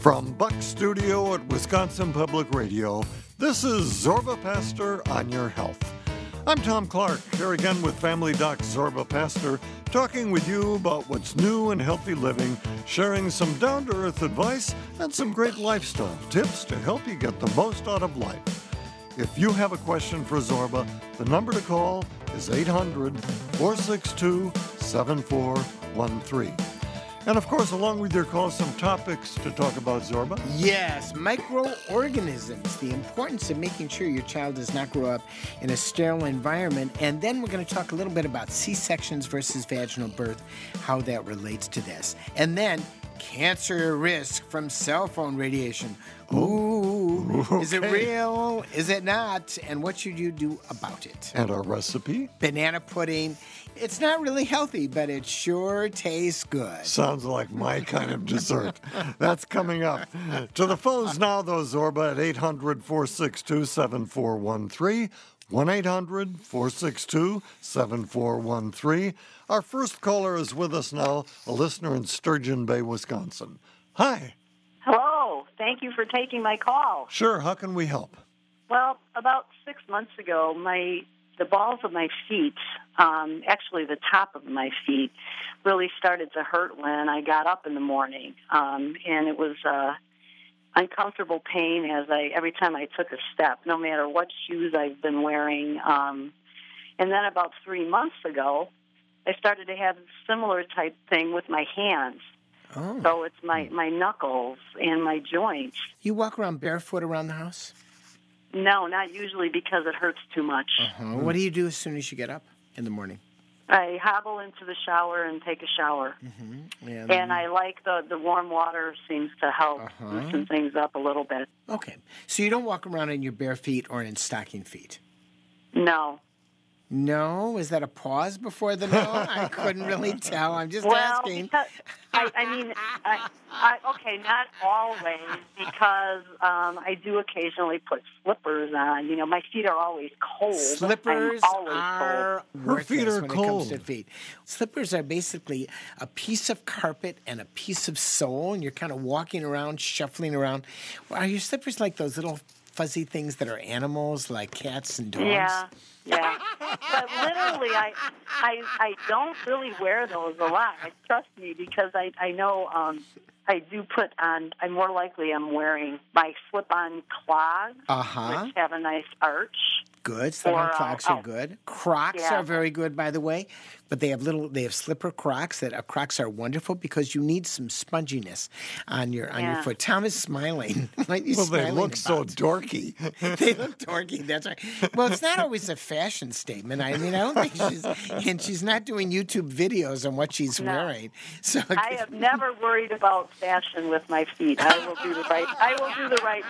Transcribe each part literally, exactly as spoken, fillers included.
From Buck Studio at Wisconsin Public Radio, this is Zorba Pastor on Your Health. I'm Tom Clark, here again with Family Doc Zorba Pastor, talking with you about what's new in healthy living, sharing some down-to-earth advice and some great lifestyle tips to help you get the most out of life. If you have a question for Zorba, the number to call is eight hundred, four six two, seven four one three. And of course, along with your call, some topics to talk about, Zorba. Yes, microorganisms, the importance of making sure your child does not grow up in a sterile environment. And then we're going to talk a little bit about C-sections versus vaginal birth, how that relates to this. And then cancer risk from cell phone radiation. Ooh, okay. Is it real? Is it not? And what should you do about it? And our recipe? Banana pudding. It's not really healthy, but it sure tastes good. Sounds like my kind of dessert. That's coming up. To the phones now, though, Zorba, at eight hundred, four six two, seven four one three, one eight hundred, four six two, seven four one three. Our first caller is with us now, a listener in Sturgeon Bay, Wisconsin. Hi. Hello. Thank you for taking my call. Sure. How can we help? Well, about six months ago, my the balls of my feet, um, actually the top of my feet, really started to hurt when I got up in the morning. Um, and it was uh, uncomfortable pain as I every time I took a step, no matter what shoes I've been wearing. Um, and then about three months ago, I started to have a similar type thing with my hands. Oh. So it's my, my knuckles and my joints. You walk around barefoot around the house? No, not usually because it hurts too much. Uh-huh. What do you do as soon as you get up in the morning? I hobble into the shower and take a shower. Mm-hmm. And, and I like the, the warm water seems to help uh-huh. loosen things up a little bit. Okay. So you don't walk around in your bare feet or in stocking feet? No. No? Is that a pause before the no? I couldn't really tell. I'm just well, asking. Because, I, I mean, I, I, okay, not always, because um, I do occasionally put slippers on. You know, my feet are always cold. Slippers I'm always are cold. worthless feet are when cold. it comes to feet. Slippers are basically a piece of carpet and a piece of sole, and you're kind of walking around, shuffling around. Are your slippers like those little fuzzy things that are animals, like cats and dogs? Yeah. Yeah, but literally, I, I, I don't really wear those a lot. Trust me, because I, I know um, I do put on. I'm more likely I'm wearing my slip-on clogs, uh-huh. which have a nice arch. Good. Slip-on Or, uh, Crocs are oh. good. Crocs Yeah. are very good, by the way. But they have little. They have slipper Crocs. That uh, Crocs are wonderful because you need some sponginess on your on your Yeah. foot. Tom is smiling. What are you Well, they smiling look so about? dorky. They look dorky. That's right. Well, it's not always a fashion statement. I mean, I don't think she's and she's not doing YouTube videos on what she's No. wearing. So I have never worried about fashion with my feet. I will do the right. I will do the right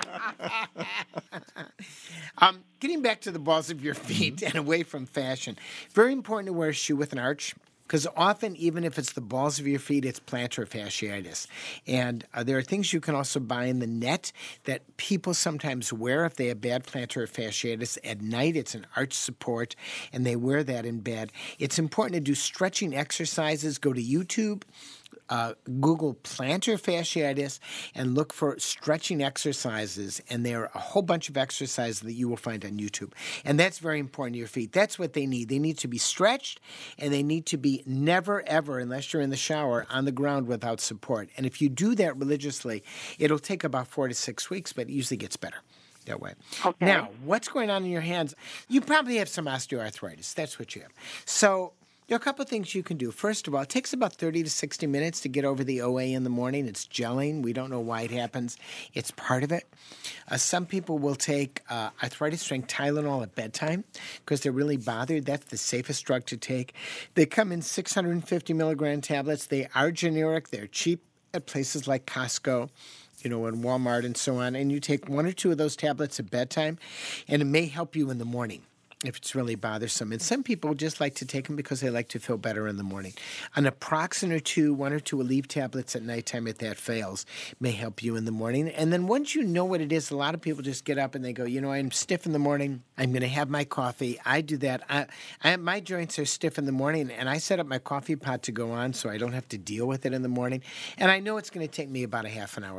thing. Um, getting back to the balls of your feet and away from fashion, very important to wear a shoe with an arch because often, even if it's the balls of your feet, it's plantar fasciitis. And uh, there are things you can also buy in the net that people sometimes wear if they have bad plantar fasciitis. At night, it's an arch support, and they wear that in bed. It's important to do stretching exercises. Go to YouTube. Uh, Google plantar fasciitis and look for stretching exercises, and there are a whole bunch of exercises that you will find on YouTube. And that's very important to your feet. That's what they need. They need to be stretched, and they need to be never, ever, unless you're in the shower, on the ground without support. And if you do that religiously, it'll take about four to six weeks, but it usually gets better that way. Okay. Now, what's going on in your hands? You probably have some osteoarthritis. That's what you have. So there are a couple of things you can do. First of all, it takes about thirty to sixty minutes to get over the O A in the morning. It's gelling. We don't know why it happens. It's part of it. Uh, some people will take uh, arthritis-strength Tylenol at bedtime because they're really bothered. That's the safest drug to take. They come in six hundred fifty milligram tablets. They are generic. They're cheap at places like Costco, you know, and Walmart and so on. And you take one or two of those tablets at bedtime, and it may help you in the morning if it's really bothersome. And some people just like to take them because they like to feel better in the morning. An Naproxen or two, one or two Aleve tablets at nighttime if that fails may help you in the morning. And then once you know what it is, a lot of people just get up and they go, you know, I'm stiff in the morning. I'm going to have my coffee. I do that. I, I, my joints are stiff in the morning, and I set up my coffee pot to go on so I don't have to deal with it in the morning. And I know it's going to take me about a half an hour.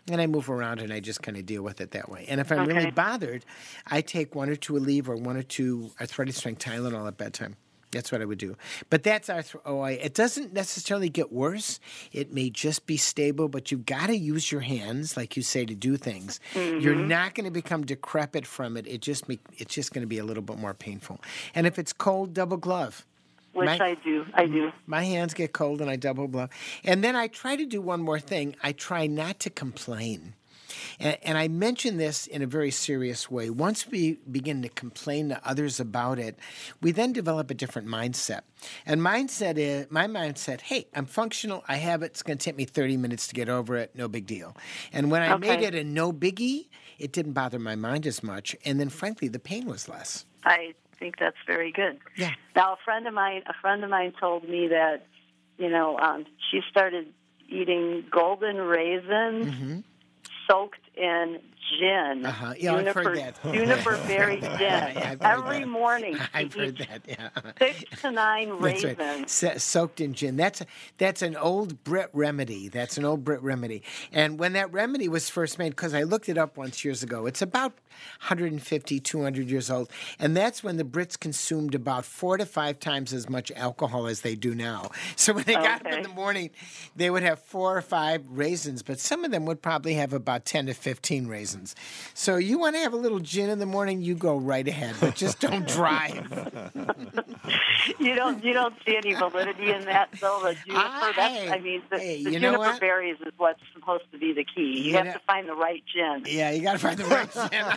And I move around and I just kind of deal with it that way. And if I'm Okay. really bothered, I take one or two Aleve or one or two arthritis strength Tylenol at bedtime. That's what I would do. But that's arthro- O I. It doesn't necessarily get worse. It may just be stable, but you've got to use your hands, like you say, to do things. Mm-hmm. You're not going to become decrepit from it. It just make, it's just going to be a little bit more painful. And if it's cold, double glove. Which My- I do. I do. My hands get cold and I double glove. And then I try to do one more thing. I try not to complain. And, and I mention this in a very serious way. Once we begin to complain to others about it, we then develop a different mindset. And mindset is, my mindset, hey, I'm functional. I have it. It's going to take me thirty minutes to get over it. No big deal. And when I Okay. made it a no biggie, it didn't bother my mind as much. And then, frankly, the pain was less. I think that's very good. Yeah. Now, a friend of mine, a friend of mine told me that, you know, um, she started eating golden raisins Mm-hmm. soaked in gin. Uh-huh. Yeah, I've heard juniper, that. Juniper berry gin. I've heard Every that. morning, I've she heard eats that, yeah. six to nine That's raisins. right. So- soaked in gin. That's that's an old Brit remedy. That's an old Brit remedy. And when that remedy was first made, because I looked it up once years ago, it's about one hundred fifty, two hundred years old. And that's when the Brits consumed about four to five times as much alcohol as they do now. So when they got up Okay. in the morning, they would have four or five raisins, but some of them would probably have about ten to fifteen raisins. So you want to have a little gin in the morning, you go right ahead, but just don't drive. You don't you don't see any validity in that, though. The juniper, I- that's, I mean, the, hey, the you know juniper what? berries is what's supposed to be the key. You, You have know- to find the right gin. Yeah, you got to find the right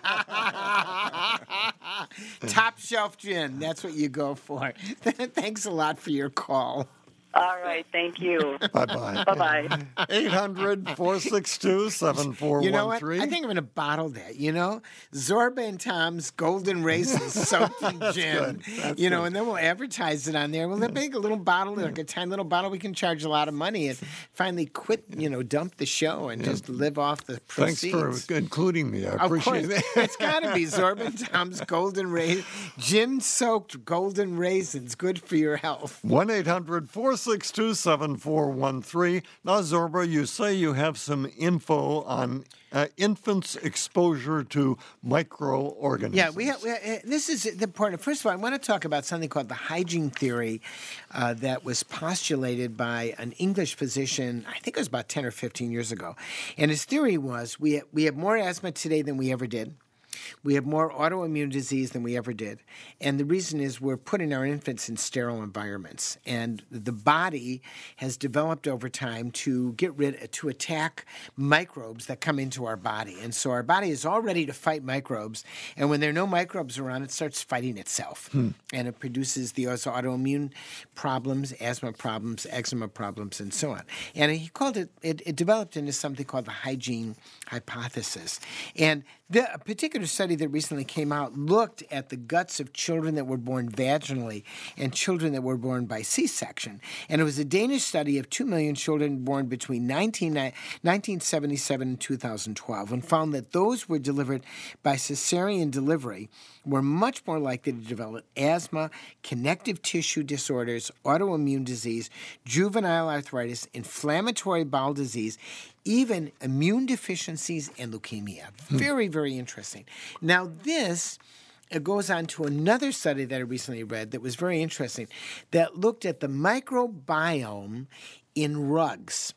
gin. Top shelf gin. That's what you go for. Thanks a lot for your call. All right, thank you. Bye-bye. Bye-bye. eight hundred, four six two, seven four You know one what? three. I think I'm going to bottle that. You know, Zorba and Tom's Golden Raisins soaked in gin. That's you know, good. and then we'll advertise it on there. We'll make a little bottle, like a tiny little bottle. We can charge a lot of money and finally quit. You know, dump the show and just live off the Thanks proceeds. for including me. I Of appreciate course, it. it's got to be Zorba and Tom's Golden Raisins, gin-soaked golden raisins, good for your health. one eight hundred, four six two, seven four one three. Now, Zorba, you say you have some info on uh, infants' exposure to microorganisms. Yeah, we have, we have, this is the important. First of all, I want to talk about something called the hygiene theory uh, that was postulated by an English physician, I think it was about ten or fifteen years ago. And his theory was we, we have more asthma today than we ever did. We have more autoimmune disease than we ever did. And the reason is we're putting our infants in sterile environments. And the body has developed over time to get rid, to attack microbes that come into our body. And so our body is all ready to fight microbes. And when there are no microbes around, it starts fighting itself. And it produces the autoimmune problems, asthma problems, eczema problems, and so on. And he called it, it, it developed into something called the hygiene hypothesis. And the a particular study that recently came out looked at the guts of children that were born vaginally and children that were born by C-section. And it was a Danish study of two million children born between nineteen seventy-seven and two thousand twelve and found that those were delivered by cesarean delivery were much more likely to develop asthma, connective tissue disorders, autoimmune disease, juvenile arthritis, inflammatory bowel disease, even immune deficiencies and leukemia. Very, very interesting. Now, this it goes on to another study that I recently read that was very interesting that looked at the microbiome in rugs.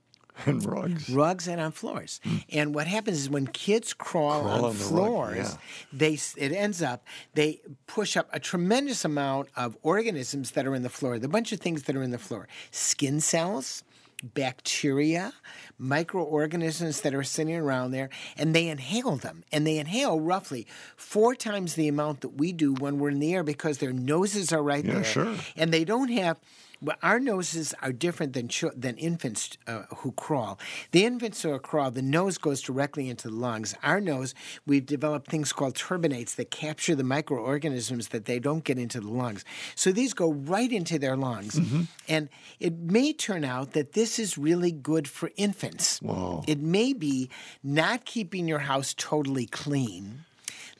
And rugs. Rugs and on floors. And what happens is when kids crawl, Crawl on, on the rug, floors, yeah. they it ends up they push up a tremendous amount of organisms that are in the floor. The bunch of things that are in the floor: skin cells, bacteria, microorganisms that are sitting around there, and they inhale them. And they inhale roughly four times the amount that we do when we're in the air because their noses are right Yeah, there. sure. And they don't have. Well, our noses are different than ch- than infants uh, who crawl. The infants who crawl, the nose goes directly into the lungs. Our nose, we've developed things called turbinates that capture the microorganisms that they don't get into the lungs. So these go right into their lungs. Mm-hmm. And it may turn out that this is really good for infants. Wow. It may be not keeping your house totally clean,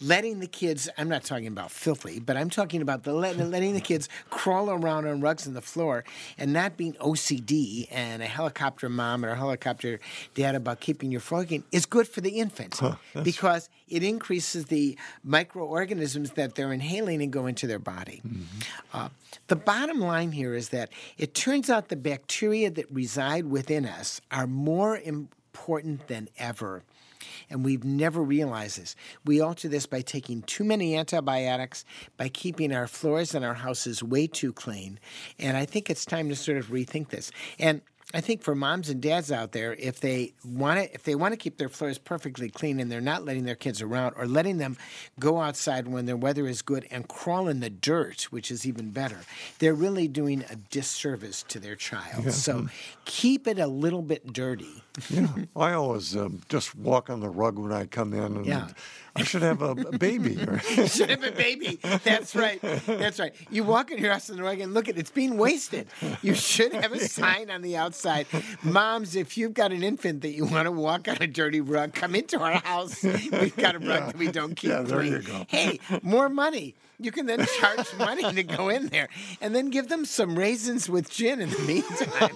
letting the kids, I'm not talking about filthy, but I'm talking about the letting, letting the kids crawl around on rugs on the floor and not being O C D and a helicopter mom or a helicopter dad about keeping your floor clean is good for the infant Huh, because it increases the microorganisms that they're inhaling and go into their body. Mm-hmm. Uh, the bottom line here is that it turns out the bacteria that reside within us are more important than ever. And we've never realized this. We alter this by taking too many antibiotics, by keeping our floors and our houses way too clean. And I think it's time to sort of rethink this. And I think for moms and dads out there, if they want to, if they want to keep their floors perfectly clean and they're not letting their kids around or letting them go outside when the weather is good and crawl in the dirt, which is even better, they're really doing a disservice to their child. Yeah. So keep it a little bit dirty. Yeah, I always um, just walk on the rug when I come in, and yeah. I should have a baby. You should have a baby. That's right. That's right. You walk in your house on the rug and look at it. It's being wasted. You should have a sign on the outside. Moms, if you've got an infant that you want to walk on a dirty rug, come into our house. We've got a rug yeah. that we don't keep yeah, there clean. You go. Hey, more money. You can then charge money to go in there and then give them some raisins with gin in the meantime.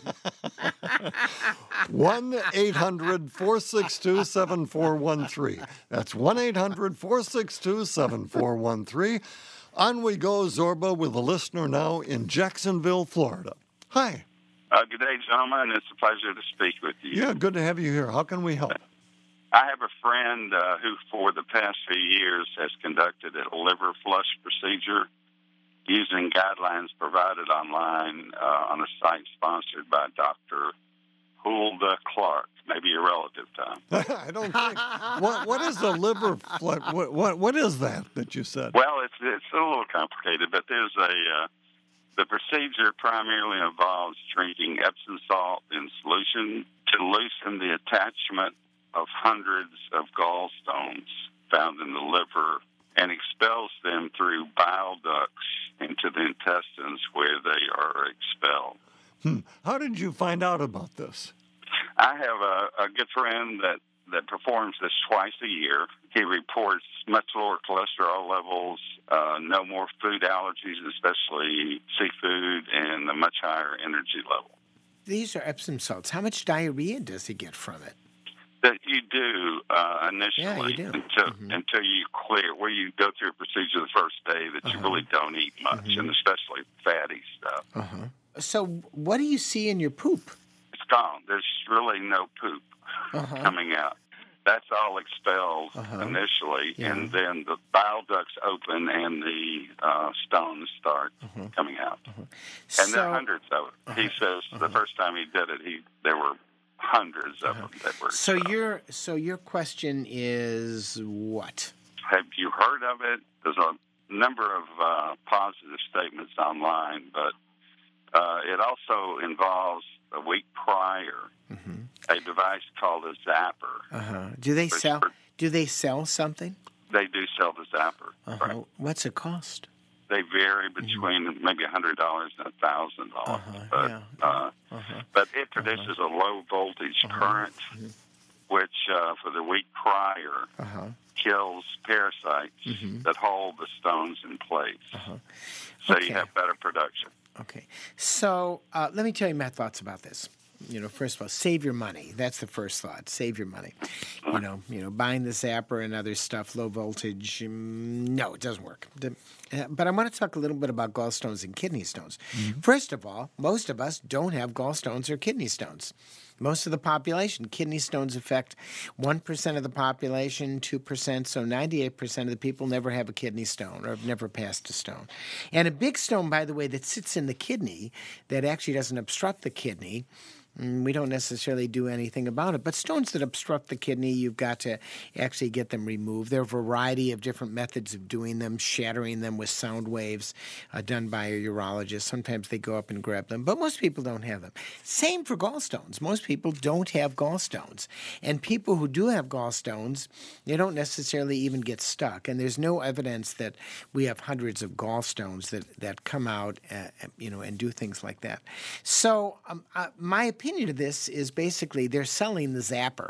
one eight hundred four six two seven four one three. That's one eight hundred four six two seven four one three. On we go, Zorba, with a listener now in Jacksonville, Florida. Hi. Uh, good day, gentlemen. It's a pleasure to speak with you. Yeah, good to have you here. How can we help? I have a friend uh, who, for the past few years, has conducted a liver flush procedure using guidelines provided online uh, on a site sponsored by Doctor Hulda Clark. Maybe a relative, Tom. I don't think. What What is a liver flush? What, what What is that that you said? Well, it's it's a little complicated, but there's a uh, the procedure primarily involves drinking Epsom salt in solution to loosen the attachment of hundreds of gallstones found in the liver and expels them through bile ducts into the intestines where they are expelled. Hmm. How did you find out about this? I have a, a good friend that, that performs this twice a year. He reports much lower cholesterol levels, uh, no more food allergies, especially seafood, and a much higher energy level. These are Epsom salts. How much diarrhea does he get from it? That you do uh, initially yeah, you do. until mm-hmm. until you clear, where you go through a procedure the first day that uh-huh. you really don't eat much, mm-hmm. and especially fatty stuff. Uh-huh. So what do you see in your poop? It's gone. There's really no poop uh-huh. coming out. That's all expelled uh-huh. initially, yeah. and then the bile ducts open and the uh, stones start uh-huh. coming out. Uh-huh. And so, there are hundreds of it. Uh-huh. He says uh-huh. the first time he did it, he there were hundreds of uh-huh. them that were. So your so your question is what? Have you heard of it? There's a number of uh, positive statements online, but uh, it also involves a week prior mm-hmm. a device called a zapper. Uh-huh. Do they sell? For, do they sell something? They do sell the zapper. Uh-huh. Right. What's it cost? They vary between mm-hmm. maybe a hundred dollars and a thousand dollars. But yeah. uh, uh-huh. but it produces uh-huh. a low voltage uh-huh. current, mm-hmm. which uh, for the week prior uh-huh. kills parasites mm-hmm. that hold the stones in place. Uh-huh. So okay. you have better production. Okay. So uh, let me tell you my thoughts about this. You know, first of all, save your money. That's the first thought. Save your money. You know, you know, buying the zapper and other stuff, low voltage. Um, no, it doesn't work. The, uh, but I want to talk a little bit about gallstones and kidney stones. Mm-hmm. First of all, most of us don't have gallstones or kidney stones. Most of the population, kidney stones affect one percent of the population, two percent, so ninety-eight percent of the people never have a kidney stone or have never passed a stone. And a big stone, by the way, that sits in the kidney that actually doesn't obstruct the kidney, we don't necessarily do anything about it. But stones that obstruct the kidney, you've got to actually get them removed. There are a variety of different methods of doing them, shattering them with sound waves uh, done by a urologist. Sometimes they go up and grab them, but most people don't have them. Same for gallstones. Most people don't have gallstones. And people who do have gallstones, they don't necessarily even get stuck. And there's no evidence that we have hundreds of gallstones that, that come out uh, you know, and do things like that. So um, uh, my opinion opinion of this is basically they're selling the zapper,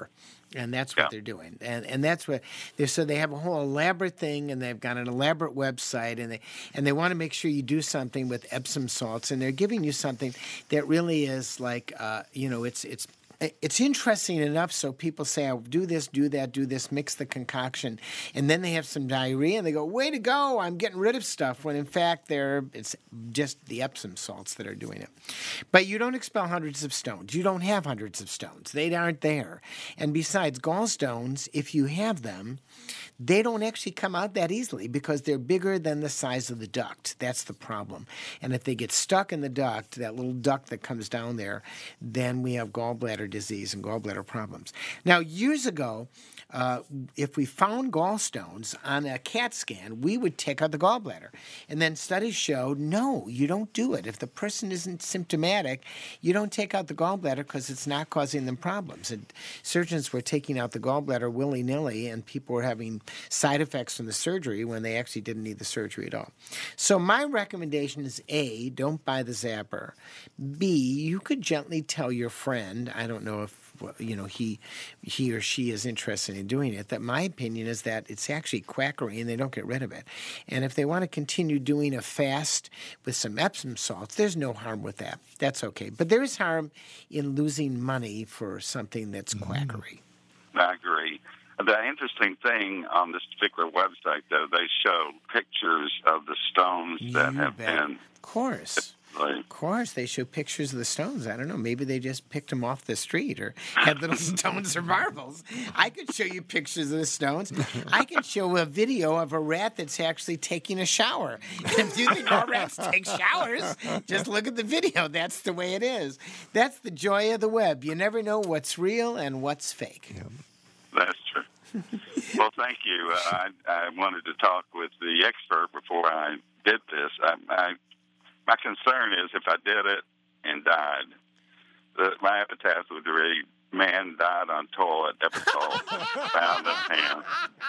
And that's what Yeah. they're doing. And and that's what they so they have a whole elaborate thing, and they've got an elaborate website, and they and they want to make sure you do something with Epsom salts, and they're giving you something that really is like uh, you know, it's it's It's interesting enough so people say, I'll do this, do that, do this, mix the concoction, and then they have some diarrhea, and they go, way to go, I'm getting rid of stuff, when in fact they're it's just the Epsom salts that are doing it. But you don't expel hundreds of stones. You don't have hundreds of stones. They aren't there. And besides, gallstones, if you have them, they don't actually come out that easily because they're bigger than the size of the duct. That's the problem. And if they get stuck in the duct, that little duct that comes down there, then we have gallbladder disease and gallbladder problems. Now, years ago, uh, if we found gallstones on a CAT scan, we would take out the gallbladder. And then studies showed, no, you don't do it. If the person isn't symptomatic, you don't take out the gallbladder because it's not causing them problems. And surgeons were taking out the gallbladder willy-nilly, and people were having side effects from the surgery when they actually didn't need the surgery at all. So my recommendation is, A, don't buy the Zapper. B, you could gently tell your friend, I don't know if you know he he or she is interested in doing it, that my opinion is that it's actually quackery and they don't get rid of it. And if they want to continue doing a fast with some Epsom salts, there's no harm with that. That's okay. But there is harm in losing money for something that's quackery. I agree. The interesting thing on this particular website, though, they show pictures of the stones that You have bet. been. Of course. Of course, they show pictures of the stones. I don't know. Maybe they just picked them off the street or had little stones or marbles. I could show you pictures of the stones. I can show a video of a rat that's actually taking a shower. And if you think all rats take showers, just look at the video. That's the way it is. That's the joy of the web. You never know what's real and what's fake. Yeah. That's true. Well, thank you. Uh, I, I wanted to talk with the expert before I did this. I, I My concern is if I did it and died, the, my epitaph would read, man died on toilet, epitaph found in hand.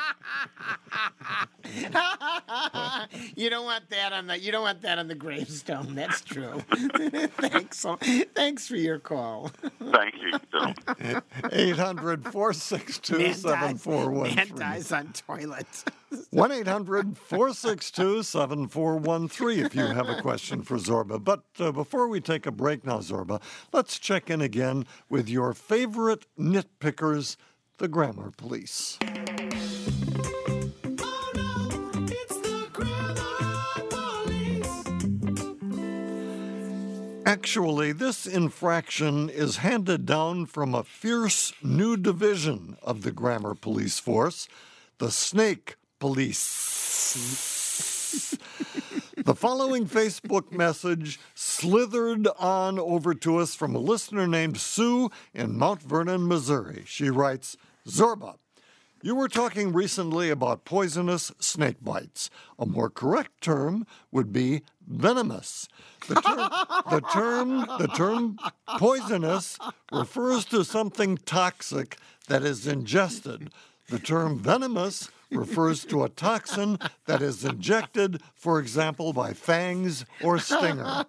You don't want that on the you don't want that on the gravestone. That's true. Thanks. Thanks for your call. Thank you, Bill. eight hundred, four six two, seven four one three. Man dies on toilet. one eight hundred, four six two, seven four one three if you have a question for Zorba. But uh, before we take a break now, Zorba, let's check in again with your favorite nitpickers, the Grammar Police. Actually, this infraction is handed down from a fierce new division of the Grammar Police Force, the Snake Police. The following Facebook message slithered on over to us from a listener named Sue in Mount Vernon, Missouri. She writes, Zorba, you were talking recently about poisonous snake bites. A more correct term would be venomous. The term, the term, the term poisonous refers to something toxic that is ingested. The term venomous refers to a toxin that is injected, for example, by fangs or stinger.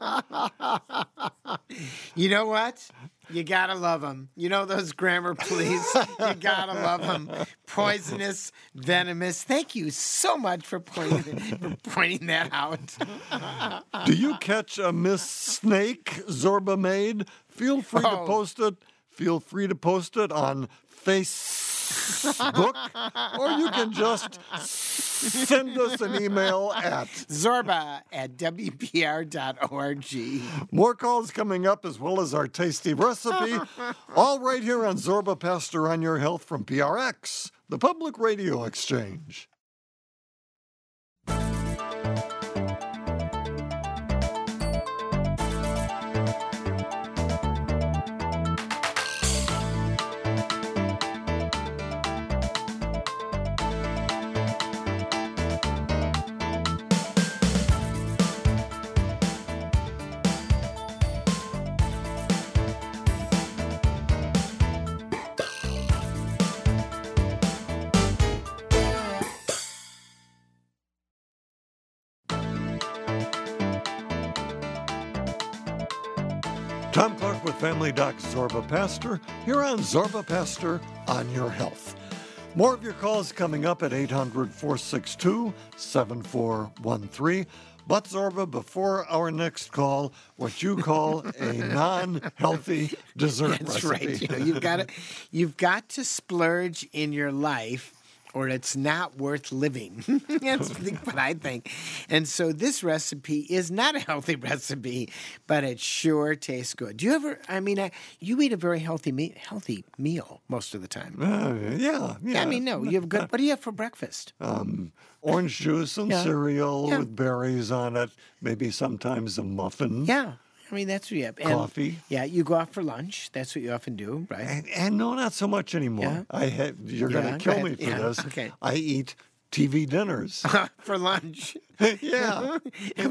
You know what? You gotta love them. You know those Grammar Police? You gotta love them. Poisonous, venomous. Thank you so much for pointing, for pointing that out. Do you catch a Miss Snake Zorba made? Feel free to Oh. post it. Feel free to post it on Facebook, or you can just send us an email at Zorba at W P R dot org. more calls coming up, as well as our tasty recipe, all right here on Zorba Pastor on Your Health from P R X, the Public Radio Exchange. Tom Clark with Family Doc Zorba Pastor, here on Zorba Pastor on Your Health. More of your calls coming up at eight hundred, four six two, seven four one three. But Zorba, before our next call, what you call a non-healthy dessert That's recipe. right. You know, you've got to, you've got to splurge in your life, or it's not worth living. That's what I think. And so this recipe is not a healthy recipe, but it sure tastes good. Do you ever, I mean, I, you eat a very healthy me, healthy meal most of the time. Uh, yeah, yeah. I mean, no, you have good, what do you have for breakfast? Um, orange juice and Yeah. cereal Yeah. with berries on it, maybe sometimes a muffin. Yeah. I mean, that's what you have. And, Coffee. Yeah, you go out for lunch. That's what you often do, right? And, and no, not so much anymore. Yeah? I had, you're Yeah, going go to kill ahead. me for Yeah, this. okay. I eat T V dinners. For lunch. Yeah.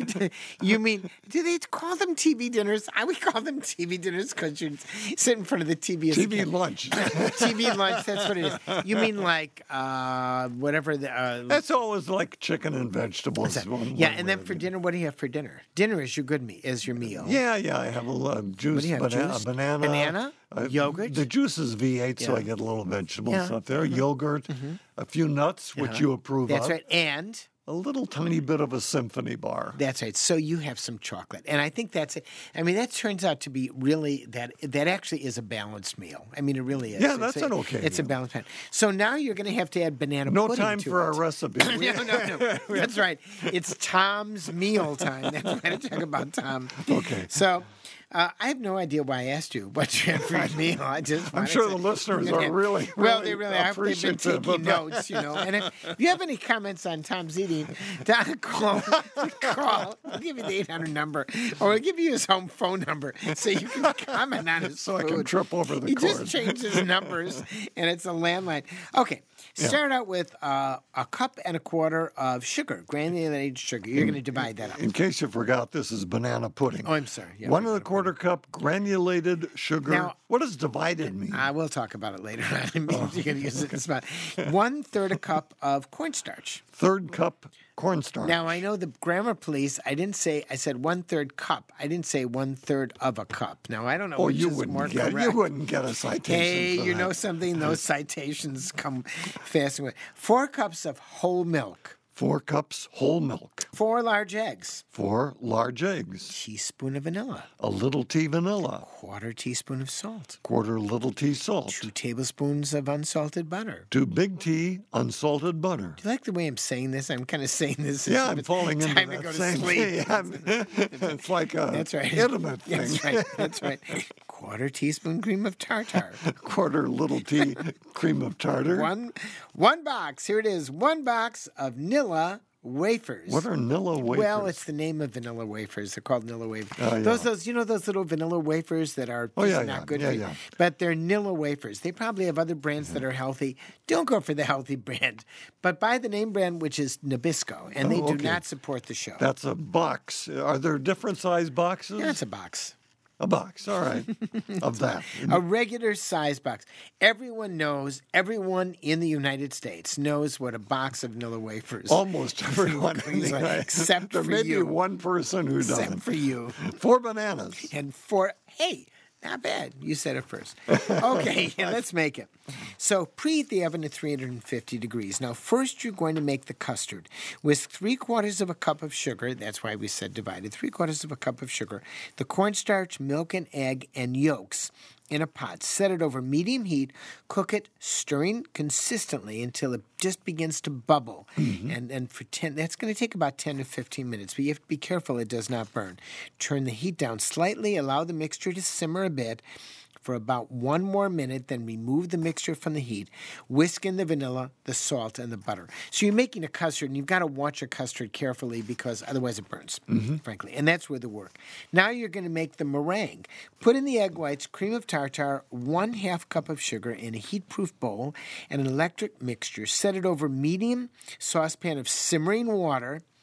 You mean, do they call them T V dinners? I would call them T V dinners because you sit in front of the T V. as a T V kid. lunch. T V lunch, that's what it is. You mean like uh, whatever the... Uh, That's always like chicken and vegetables. one- yeah, one and then way or for the- dinner, what do you have for dinner? Dinner is your good meal, is your meal. Yeah, yeah, I have a little um, juice, What do you have, bana- juice? banana. Banana? uh, Yogurt? The juice is V eight, so Yeah. I get a little vegetable Yeah. stuff there. Yogurt, a few nuts, which Uh-huh. you approve That's of. right. And... A little tiny bit of a symphony bar. That's right. So you have some chocolate, and I think that's it. I mean, that turns out to be really that that actually is a balanced meal. I mean, it really is. Yeah, It's that's a, an okay It's a meal. balanced meal. So now you're going to have to add banana No pudding time to for it. our recipe. no, no, no. That's right. It's Tom's meal time. That's why I talk about Tom. Okay. So. Uh, I have no idea why I asked you what your favorite meal. I just I'm wanted sure to- the listeners are really, well. really They really are. They've been appreciative taking of that. notes, you know. And if, if you have any comments on Tom's eating, Don, call. Call. I'll give you the eight hundred number, or I'll give you his home phone number so you can comment on his So I food. can trip over the He cord. just changed his numbers, and it's a landline. Okay. Start out with uh, a cup and a quarter of sugar, granulated sugar. You're going to divide that up. In case you forgot, this is banana pudding. Oh, I'm sorry. Yeah, One and a banana quarter cup granulated sugar. Now- what does divided mean? I will talk about it later on. It means you're going to use it in the spot. One third a cup of cornstarch. Third cup cornstarch. Now I know the grammar police. I didn't say. I said one third cup. I didn't say one third of a cup. Now I don't know oh, which you is wouldn't more get correct. you wouldn't get a citation. Hey, for you that. know something? Those citations come fast and quick. Four cups of whole milk. Four cups whole milk. Four large eggs. Four large eggs. Teaspoon of vanilla. A little tea vanilla. Quarter teaspoon of salt. Quarter little tea salt. Two tablespoons of unsalted butter. Two big tea unsalted butter. Do you like the way I'm saying this? I'm kind of saying this. as Yeah, if I'm it's falling into time that to go to same sleep. thing. I'm- it's like a That's right. intimate thing. That's right. That's right. Quarter teaspoon cream of tartar. Quarter little tea cream of tartar. One, one box. Here it is. One box of Nilla wafers. What are Nilla wafers? Well, it's the name of vanilla wafers. They're called Nilla wafers. Oh, yeah. Those, those, you know, those little vanilla wafers that are Oh, just yeah, not yeah. good Yeah, for you. yeah. But they're Nilla wafers. They probably have other brands that are healthy. Don't go for the healthy brand, but buy the name brand, which is Nabisco, and they Oh, do okay. not support the show. That's a box. Are there different size boxes? That's a box. A box, all right, of that. A regular size box. Everyone knows, everyone in the United States knows what a box of Nilla wafers Almost everyone. in the He's like, United- except there for may you. be one person who except doesn't. for you. Four bananas. And for, hey, not bad. You said it first. Okay, yeah, let's make it. So preheat the oven to three hundred fifty degrees. Now, first you're going to make the custard. With three quarters of a cup of sugar, that's why we said divided, three quarters of a cup of sugar, the cornstarch, milk, and egg, and yolks in a pot. Set it over medium heat. Cook it, stirring consistently until it just begins to bubble. Mm-hmm. And and for ten, that's going to take about ten to fifteen minutes, but you have to be careful it does not burn. Turn the heat down slightly. Allow the mixture to simmer a bit for about one more minute, then remove the mixture from the heat. Whisk in the vanilla, the salt, and the butter. So you're making a custard, and you've got to watch your custard carefully because otherwise it burns, mm-hmm. frankly. And that's where the work. Now you're going to make the meringue. Put in the egg whites, cream of tartar, one half cup of sugar in a heat-proof bowl, and an electric mixture. Set it over medium saucepan of simmering water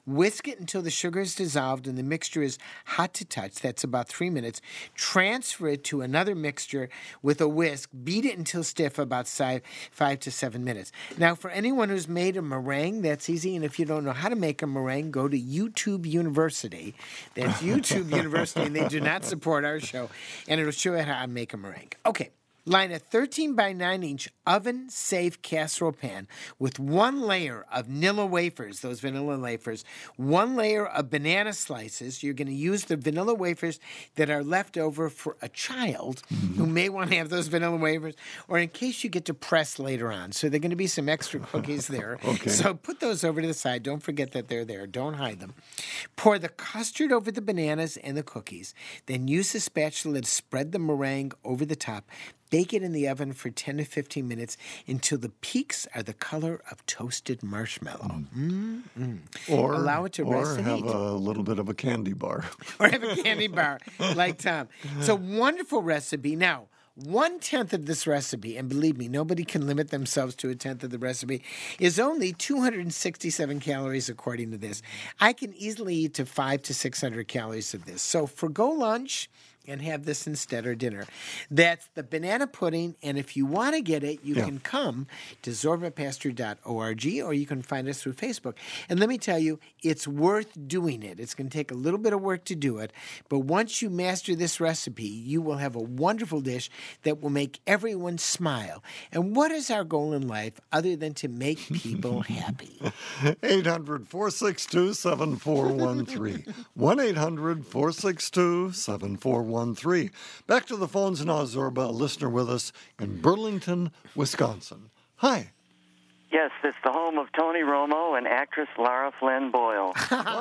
Whisk it until the sugar is dissolved and the mixture is hot to touch. That's about three minutes. Transfer it to another mixture with a whisk. Beat it until stiff, about five, five to seven minutes. Now, for anyone who's made a meringue, that's easy. And if you don't know how to make a meringue, go to YouTube University. That's YouTube University, and they do not support our show. And it'll show you how to make a meringue. Okay. Line a thirteen by nine inch oven-safe casserole pan with one layer of Nilla wafers, those vanilla wafers, one layer of banana slices. You're going to use the vanilla wafers that are left over for a child mm-hmm. who may want to have those vanilla wafers, or in case you get to press later on. So there are going to be some extra cookies there. Okay. So put those over to the side. Don't forget that they're there. Don't hide them. Pour the custard over the bananas and the cookies. Then use the spatula to spread the meringue over the top. Bake it in the oven for ten to fifteen minutes until the peaks are the color of toasted marshmallow. Mm. Mm-mm. Or, Allow it to rest or and have eat. a little bit of a candy bar. Or have a candy bar like Tom. It's a wonderful recipe. Now, one-tenth of this recipe, and believe me, nobody can limit themselves to a tenth of the recipe, is only two hundred sixty-seven calories according to this. I can easily eat to five to six hundred calories of this. So forgo lunch and have this instead or dinner. That's the banana pudding, and if you want to get it, you yeah. can come to zorba pastor dot org, or you can find us through Facebook. And let me tell you, it's worth doing it. It's going to take a little bit of work to do it, but once you master this recipe, you will have a wonderful dish that will make everyone smile. And what is our goal in life other than to make people happy? eight hundred, four six two, seven four one three. one eight hundred, four six two, seven four one three. Back to the phones now, Zorba, a listener with us in Burlington, Wisconsin. Hi. Yes, it's the home of Tony Romo and actress Lara Flynn Boyle.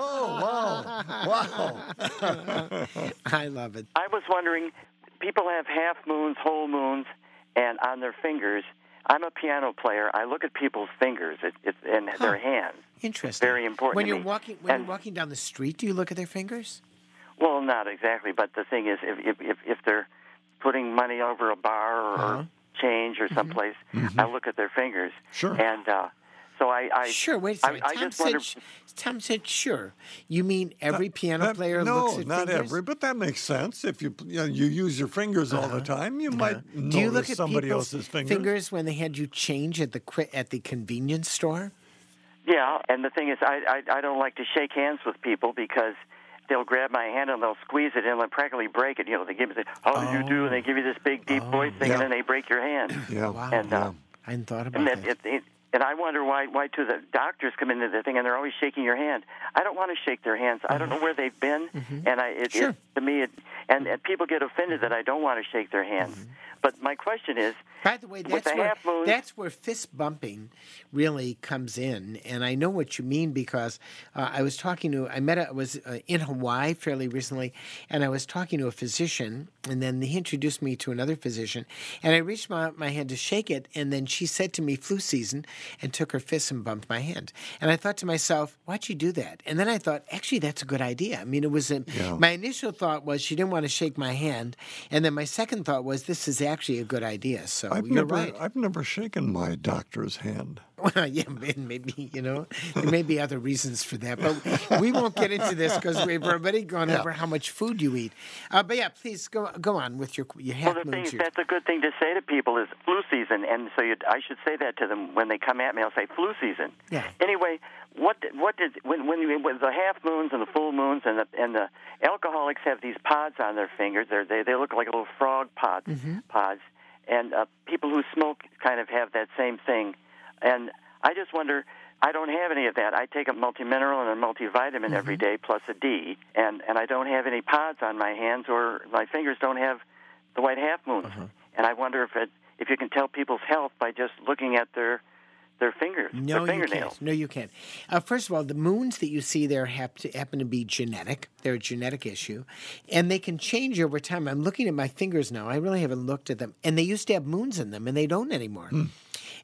Oh, wow. Wow. I love it. I was wondering, people have half moons, whole moons, and on their fingers. I'm a piano player. I look at people's fingers it, it, and huh. their hands. Interesting. It's very important When to you're me. walking, when and, you're walking down the street, do you look at their fingers? Well, not exactly, but the thing is, if if, if they're putting money over a bar or uh-huh. change or someplace, mm-hmm. I look at their fingers. Sure. And uh, so I, I... Sure, wait a second. I, I Tom, just said, wonder, Tom said sure. You mean every That- piano that- player no, looks at not fingers? every, but that makes sense. If you you, know, you use your fingers all the time, you might notice Do you look at somebody people's else's fingers. fingers when they had you change at the qui- at the convenience store? Yeah, and the thing is, I, I I don't like to shake hands with people because they'll grab my hand and they'll squeeze it and they'll practically break it. You know, they give me the, how Oh. do you do? And they give you this big, deep Oh. voice thing, Yeah. and then they break your hand. Yeah. Wow. And, uh, yeah. I hadn't thought about And, that. it, it, it, and I wonder why why to the doctors come into the thing and they're always shaking your hand. I don't want to shake their hands. I don't know where they've been, Mhm. and I it, Sure. it to me it and, and people get offended that I don't want to shake their hands. Mm-hmm. But my question is, By the way, with that's the where, half moon- that's where fist bumping really comes in. And I know what you mean because uh, I was talking to, I met, a, I was uh, in Hawaii fairly recently, and I was talking to a physician, and then he introduced me to another physician, and I reached my, my hand to shake it, and then she said to me, flu season, and took her fist and bumped my hand. And I thought to myself, why'd you do that? And then I thought, actually, that's a good idea. I mean, it was, a, Yeah. my initial thought was she didn't want to shake my hand, and then my second thought was this is actually a good idea. So I've you're never, right. I've never shaken my doctor's hand. Well, yeah, maybe, you know, there may be other reasons for that, but we won't get into this because we've already gone Yeah. over how much food you eat. Uh, but yeah, please go go on with your your half well, the thing moons. is, your- that's a good thing to say to people is flu season, and so you, I should say that to them when they come at me. I'll say flu season. Yeah. Anyway, what did- what did when when, you, when the half moons and the full moons and the and the alcoholics have these pods on their fingers? They're, they they look like little frog pods Mm-hmm. pods, and uh, people who smoke kind of have that same thing. And I just wonder. I don't have any of that. I take a multimineral and a multivitamin Mm-hmm. every day plus a D, and, and I don't have any pods on my hands, or my fingers don't have the white half moons. Uh-huh. And I wonder if it, if you can tell people's health by just looking at their their fingers, No, their you fingernails. can't. No, you can't. Uh, first of all, the moons that you see there have to, happen to be genetic. They're a genetic issue, and they can change over time. I'm looking at my fingers now. I really haven't looked at them, and they used to have moons in them, and they don't anymore.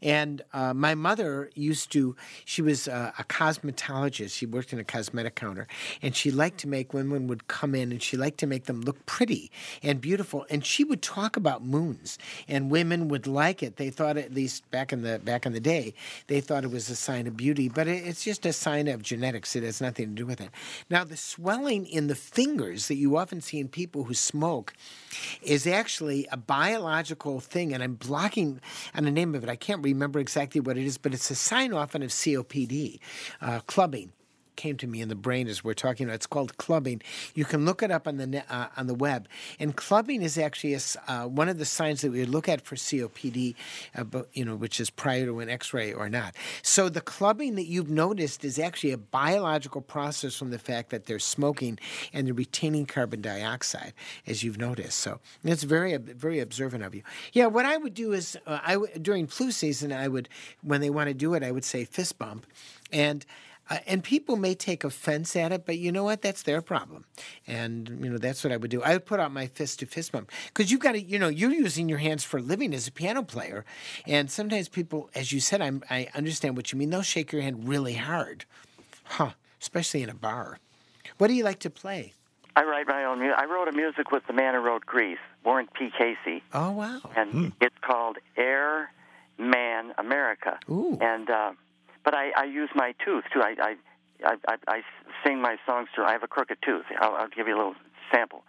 And uh, my mother used to, she was uh, a cosmetologist. She worked in a cosmetic counter. And she liked to make, women would come in, and she liked to make them look pretty and beautiful. And she would talk about moons. And women would like it. They thought, at least back in the back in the day, they thought it was a sign of beauty. But it, it's just a sign of genetics. It has nothing to do with it. Now, the swelling in the fingers that you often see in people who smoke is actually a biological thing, and I'm blocking on the name of it. I can't remember exactly what it is, but it's a sign often of C O P D, uh, clubbing. Came to me in the brain as we're talking about. It's called clubbing. You can look it up on the net, uh, on the web. And clubbing is actually a, uh, one of the signs that we would look at for C O P D, uh, but, you know, which is prior to an X-ray or not. So the clubbing that you've noticed is actually a biological process from the fact that they're smoking and they're retaining carbon dioxide, as you've noticed. So it's very, very observant of you. Yeah, what I would do is uh, I w- during flu season, I would, when they want to do it, I would say fist bump, and. Uh, and people may take offense at it, but you know what? That's their problem. And, you know, that's what I would do. I would put out my fist to fist bump. Because you've got to, you know, you're using your hands for a living as a piano player. And sometimes people, as you said, I'm, I understand what you mean. They'll shake your hand really hard. Huh. Especially in a bar. What do you like to play? I write my own music. I wrote a music with the man who wrote Grease, Warren P. Casey. Oh, wow. And hmm. it's called Air Man America. Ooh. And, uh, But I, I use my tooth, too. I, I, I, I sing my songs through. I have a crooked tooth. I'll, I'll give you a little sample.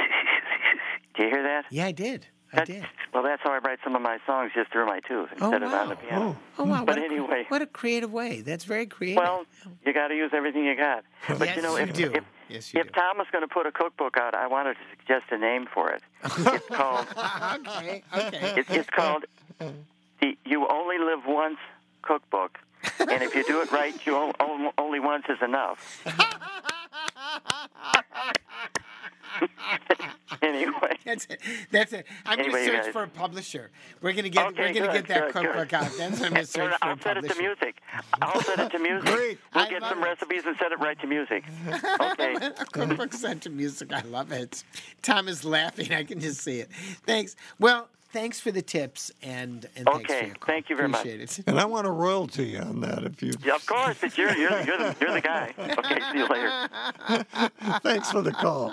Do you hear that? Yeah, I did. I that, did. Well, that's how I write some of my songs, just through my tooth instead oh, of wow. on the piano. Oh, oh wow. But what anyway. A, what a creative way. That's very creative. Well, you got to use everything you got. But, yes, you know, if, you do. if, yes, you if do. Tom was going to put a cookbook out, I wanted to suggest a name for it. It's called... okay, okay. It, it's called the You Only Live Once Cookbook. And if you do it right, you o- only once is enough. Anyway, that's it. That's it. I'm anyway, going to search guys. for a publisher. We're going to get. Okay, we're going to good, get that good, cookbook good. out. Then I'm going to search for I'll a set it publisher. to music. I'll set it to music. Great. We'll I get love some it. recipes and set it right to music. Okay. A cookbook set to music. I love it. Tom is laughing. I can just see it. Thanks. Well, thanks for the tips and and thanks Okay, for your call. thank you very much. Appreciate it. And I want a royalty on that if you. Yeah, of course, but you're you're you're the, you're the guy. Okay, see you later. Thanks for the call.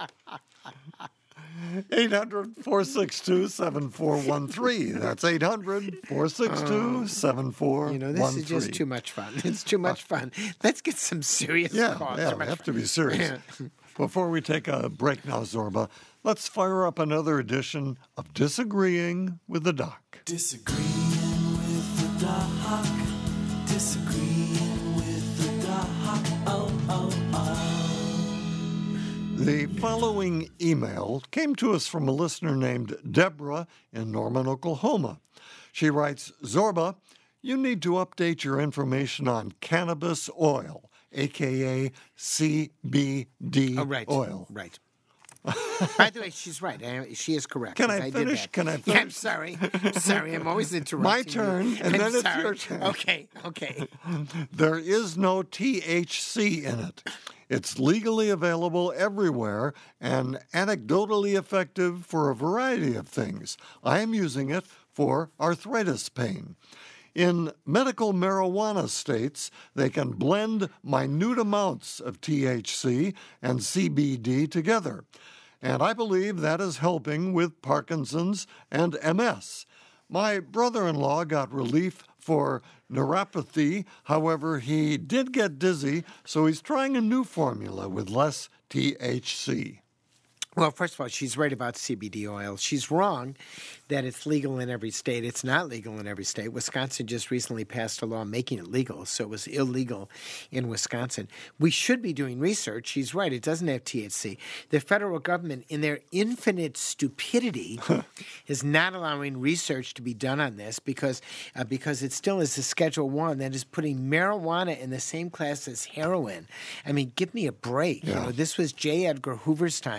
eight hundred, four six two, seven four one three. That's eight hundred, four six two, seven four one three. You know, this is just too much fun. It's too much fun. Let's get some serious Yeah, calls. yeah, Too we much have fun. to be serious. Before we take a break now, Zorba, let's fire up another edition of Disagreeing with the Doc. Disagreeing with the doc. Disagreeing with the doc. Oh, oh, oh. The following email came to us from a listener named Deborah in Norman, Oklahoma. She writes, Zorba, you need to update your information on cannabis oil, a k a. C B D Oh, right. oil. Right. By the way, she's right. I, she is correct. Can I I finish? Did that. Can I Yeah, I'm finish? sorry. I'm sorry. I'm always interrupting. My you. turn, and I'm then it's sorry. your turn. Okay. Okay. There is no T H C in it. It's legally available everywhere and anecdotally effective for a variety of things. I am using it for arthritis pain. In medical marijuana states, they can blend minute amounts of T H C and C B D together. And I believe that is helping with Parkinson's and M S. My brother-in-law got relief for neuropathy. However, he did get dizzy, so he's trying a new formula with less T H C. Well, first of all, she's right about C B D oil. She's wrong that it's legal in every state. It's not legal in every state. Wisconsin just recently passed a law making it legal, so it was illegal in Wisconsin. We should be doing research. She's right. It doesn't have T H C. The federal government, in their infinite stupidity, is not allowing research to be done on this because uh, because it still is a Schedule One that is putting marijuana in the same class as heroin. I mean, give me a break. Yeah. You know, this was J. Edgar Hoover's time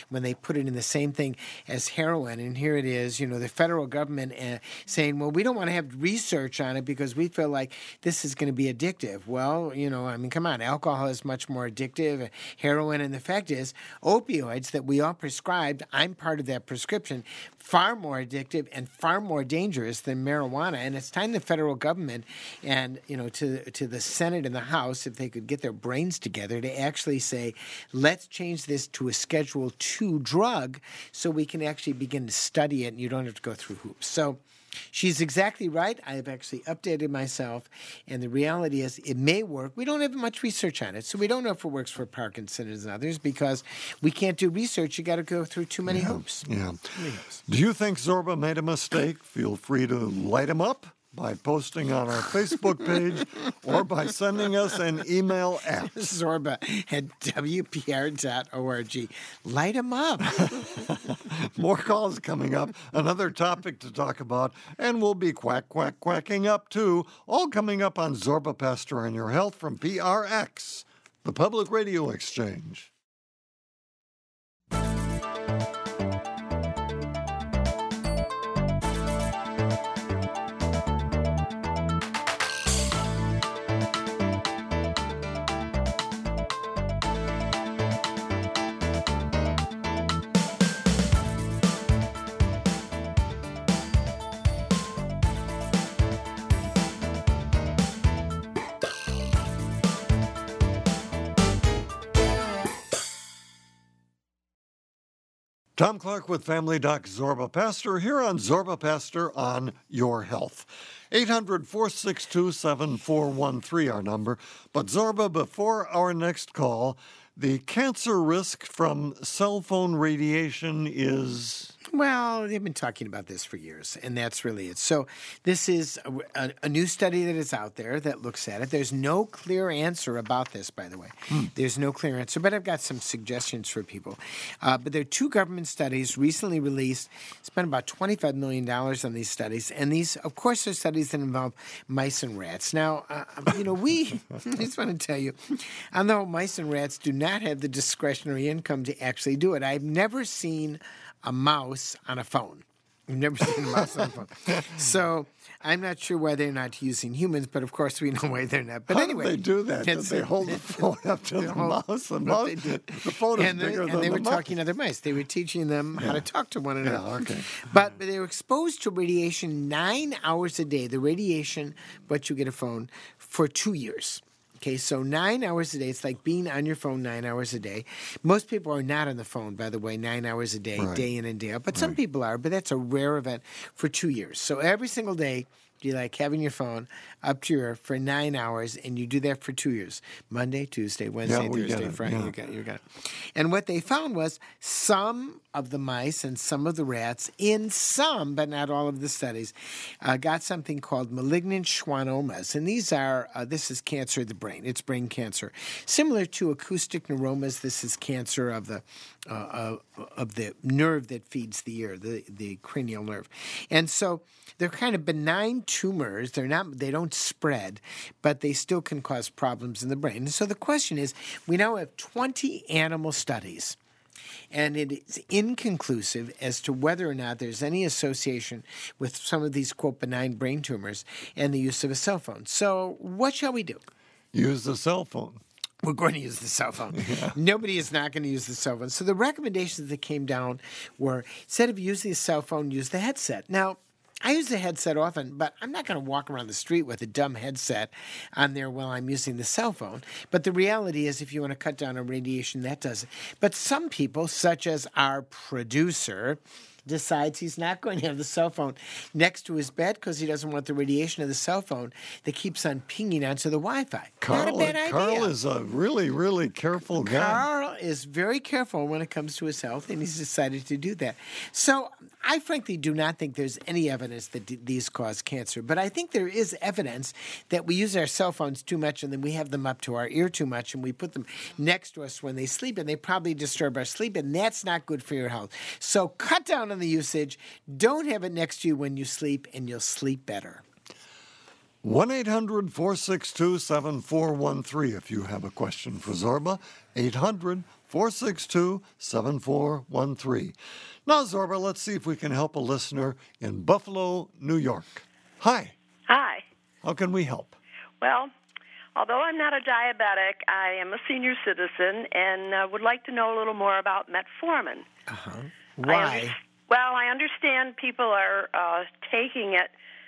when they put it in the same thing as heroin. And here it is, you know, the federal government uh, saying, well, we don't want to have research on it because we feel like this is going to be addictive. Well, you know, I mean, come on, alcohol is much more addictive, heroin, and the fact is, opioids that we all prescribed, I'm part of that prescription, far more addictive and far more dangerous than marijuana. And it's time the federal government and, you know, to to the Senate and the House, if they could get their brains together, to actually say, let's change this to a Schedule two drug so we can actually begin to study it and you don't have to go through hoops. So she's exactly right. I have actually updated myself, and the reality is it may work. We don't have much research on it, so we don't know if it works for Parkinson's and others because we can't do research. You got to go through too many yeah, hoops. Yeah. Too many hoops. Do you think Zorba made a mistake? Feel free to light him up by posting on our Facebook page or by sending us an email at Zorba at W P R dot org. Light them up. More calls coming up, another topic to talk about, and we'll be quack, quack, quacking up too. All coming up on Zorba Pastor on Your Health from P R X, the Public Radio Exchange. Tom Clark with Family Doc Zorba Pastor here on Zorba Pastor on Your Health. eight hundred, four six two, seven four one three our number. But Zorba, before our next call, the cancer risk from cell phone radiation is... Well, they've been talking about this for years, and that's really it. So this is a, a, a new study that is out there that looks at it. There's no clear answer about this, by the way. Hmm. There's no clear answer, but I've got some suggestions for people. Uh, but there are two government studies recently released. Spent about twenty-five million dollars on these studies, and these, of course, are studies that involve mice and rats. Now, uh, you know, we, I just want to tell you, although mice and rats do not have the discretionary income to actually do it, I've never seen a mouse on a phone. I've never seen a mouse on a phone. So I'm not sure why they're not using humans, but of course we know why they're not. But How anyway, do they do that? Did they hold the phone up to the hold, mouse? The, mouse the phone is and they, bigger and than they the were mouse. talking to other mice. They were teaching them yeah. how to talk to one another. Yeah, okay. But, but they were exposed to radiation nine hours a day. The radiation, but you get a phone, for two years. Okay, so nine hours a day. It's like being on your phone nine hours a day. Most people are not on the phone, by the way, nine hours a day, right. day in and day out. But some right. people are, but that's a rare event for two years. So every single day, you like having your phone up to your ear for nine hours, and you do that for two years. Monday, Tuesday, Wednesday, yeah, we Thursday, it. Friday. Yeah. You got it, you got it. And what they found was some of the mice and some of the rats, in some, but not all of the studies, uh, got something called malignant schwannomas. And these are, uh, this is cancer of the brain. It's brain cancer. Similar to acoustic neuromas, this is cancer of the uh, uh, of the nerve that feeds the ear, the, the cranial nerve. And so they're kind of benign tumors. They're not, they don't spread, but they still can cause problems in the brain. And so the question is, we now have twenty animal studies, and it is inconclusive as to whether or not there's any association with some of these, quote, benign brain tumors and the use of a cell phone. So what shall we do? Use the cell phone. We're going to use the cell phone. Yeah. Nobody is not going to use the cell phone. So the recommendations that came down were, instead of using the cell phone, use the headset. Now, I use the headset often, but I'm not going to walk around the street with a dumb headset on there while I'm using the cell phone. But the reality is, if you want to cut down on radiation, that does it. But some people, such as our producer, decides he's not going to have the cell phone next to his bed because he doesn't want the radiation of the cell phone that keeps on pinging onto the Wi-Fi. Carl, not a bad idea. Carl is a really, really careful guy. Carl is very careful when it comes to his health, and he's decided to do that. So I frankly do not think there's any evidence that d- these cause cancer, but I think there is evidence that we use our cell phones too much, and then we have them up to our ear too much, and we put them next to us when they sleep, and they probably disturb our sleep, and that's not good for your health. So cut down on the usage. Don't have it next to you when you sleep, and you'll sleep better. one eight hundred four six two seven four one three if you have a question for Zorba. eight hundred four six two seven four one three. Now, Zorba, let's see if we can help a listener in Buffalo, New York. Hi. Hi. How can we help? Well, although I'm not a diabetic, I am a senior citizen and uh, would like to know a little more about metformin. Uh-huh. I Why? under- well, I understand people are uh, taking it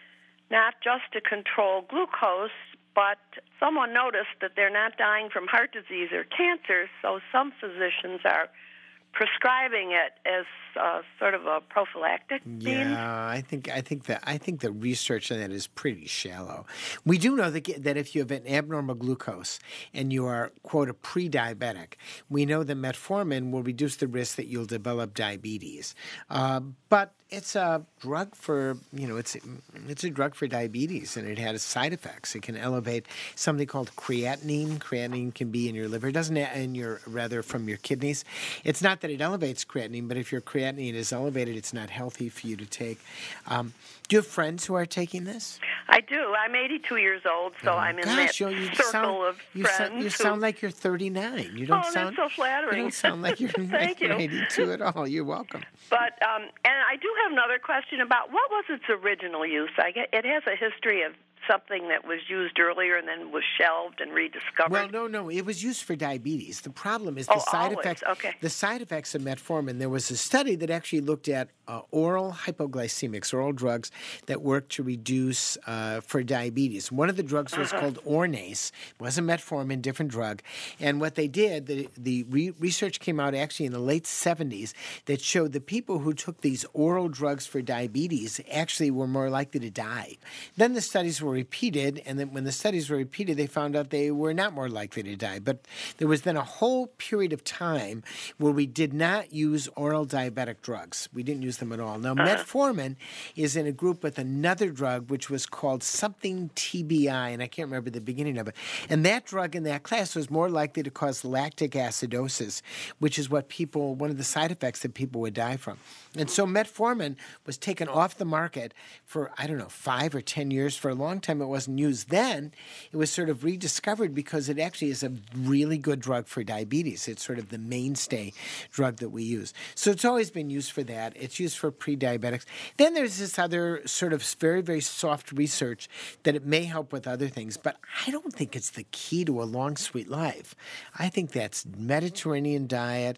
not just to control glucose, but someone noticed that they're not dying from heart disease or cancer, so some physicians are prescribing it as uh, sort of a prophylactic means. Yeah, I think I think that I think the research on that is pretty shallow. We do know that that if you have an abnormal glucose and you are, quote, a pre-diabetic, we know that metformin will reduce the risk that you'll develop diabetes. Uh, but it's a drug for, you know, it's it's a drug for diabetes, and it has side effects. It can elevate something called creatinine. Creatinine can be in your liver. It doesn't in your rather from your kidneys. It's not that it elevates creatinine, but if your creatinine is elevated, it's not healthy for you to take. Um, do you have friends who are taking this? I do. I'm eighty-two years old, so Oh, I'm in gosh, that you, you circle sound, of you friends. Sound, you who- sound like you're thirty-nine. You don't Oh, sound that's so flattering. You don't sound like you're, Thank like you're you. eighty-two at all. You're welcome. But um, and I do have another question about what was its original use. I get, it has a history of something that was used earlier and then was shelved and rediscovered. Well, no, no. It was used for diabetes. The problem is Oh, the side always. effects. Okay. The side effects of metformin. There was a study that actually looked at uh, oral hypoglycemics, oral drugs that work to reduce uh, for diabetes. One of the drugs was Uh-huh. called Ornace. It wasn't metformin, different drug. And what they did, the the re- research came out actually in the late seventies that showed the people who took these oral drugs for diabetes actually were more likely to die. Then the studies were repeated, and then when the studies were repeated, they found out they were not more likely to die. But there was then a whole period of time where we did not use oral diabetic drugs. We didn't use them at all. Now, metformin is in a group with another drug which was called something T B I, and I can't remember the beginning of it. And that drug in that class was more likely to cause lactic acidosis, which is what people, one of the side effects that people would die from. And so metformin was taken off the market for, I don't know, five or ten years. For a long time, it wasn't used. Then it was sort of rediscovered because it actually is a really good drug for diabetes. It's sort of the mainstay drug that we use. So it's always been used for that. It's used for pre-diabetics. Then there's this other sort of very, very soft research that it may help with other things, but I don't think it's the key to a long, sweet life. I think that's Mediterranean diet,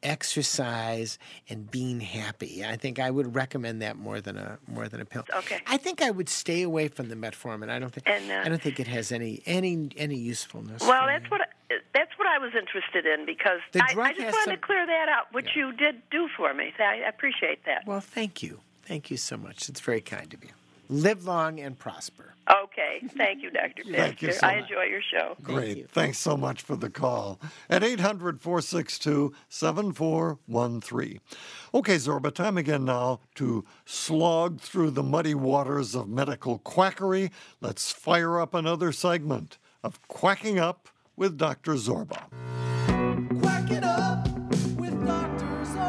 exercise, and being happy. I think I would recommend that more than a more than a pill. Okay. I think I would stay away from the metformin. I don't think And, uh, I don't think it has any any any usefulness. Well, for that's you. what I, that's what I was interested in because The I, drug I just has wanted some- to clear that out, which Yeah. you did do for me. I appreciate that. Well, thank you. Thank you so much. It's very kind of you. Live long and prosper. Okay, thank you, Doctor Thank you Pastor. so I much. enjoy your show. Great. you. Thanks so much for the call at eight hundred four six two seven four one three. Okay, Zorba, time again now to slog through the muddy waters of medical quackery. Let's fire up another segment of Quacking Up with Doctor Zorba. Quack it up with Doctor